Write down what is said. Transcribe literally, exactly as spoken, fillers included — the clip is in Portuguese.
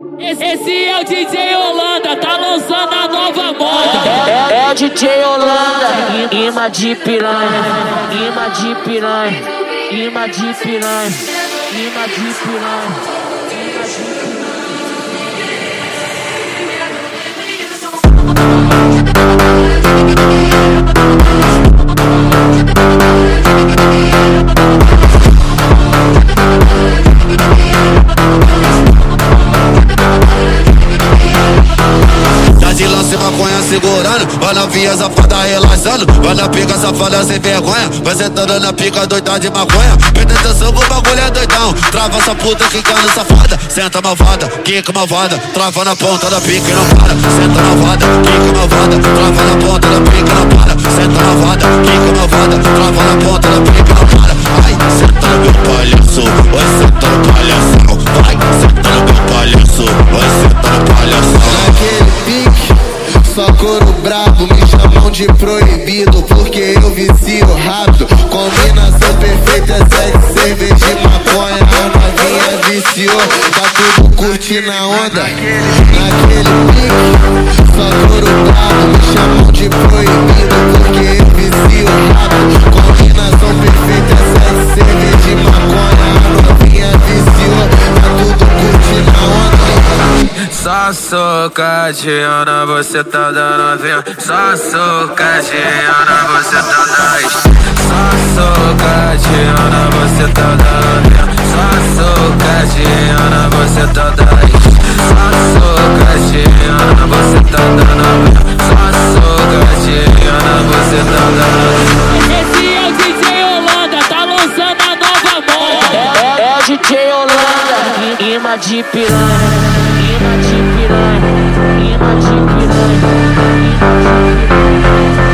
Esse, esse é o D J Holanda, tá lançando a nova moda. É, é o D J Holanda, imã de piranha, imã de piranha, imã de piranha, imã de piranha. Lance maconha segurando, vai na via safada relaxando, vai na pica safada sem vergonha, vai sentando na pica doida de maconha. Presta atenção que o bagulho é doidão, trava essa puta quicando safada, senta malvada, quica malvada, trava na ponta da pica e não para. Senta malvada, quica malvada, trava na ponta da pica e não para. Senta malvada, quica malvada, trava na ponta da pica e não para. Ai, senta no meu palhaço, vai senta no palhação, vai senta no meu palhaço, vai senta no palhação. Naquele pique, só couro brabo, me chamam de proibido porque eu vicio rápido. Combinação perfeita, sexo, cerveja e maconha. A novinha viciou, tá tudo curtindo a onda. Naquele pique, só couro brabo, me chamam de proibido porque eu vicio rápido. Combinação perfeita, sexo, cerveja e maconha. A novinha viciou, tá tudo curtindo a onda. Só socadinha, você tá dando vinho. Só socadinha, você tá dando. Só socadinha, você tá dando vinho. Só socadinha, você tá dando. Só socadinha, você tá dando vinho. Só socadinha, você tá dando. Esse é o D J Holanda, tá lançando a nova moda. É, é o D J Holanda, imã de piranha. Imã de piranha, imã de piranha, imã de piranha.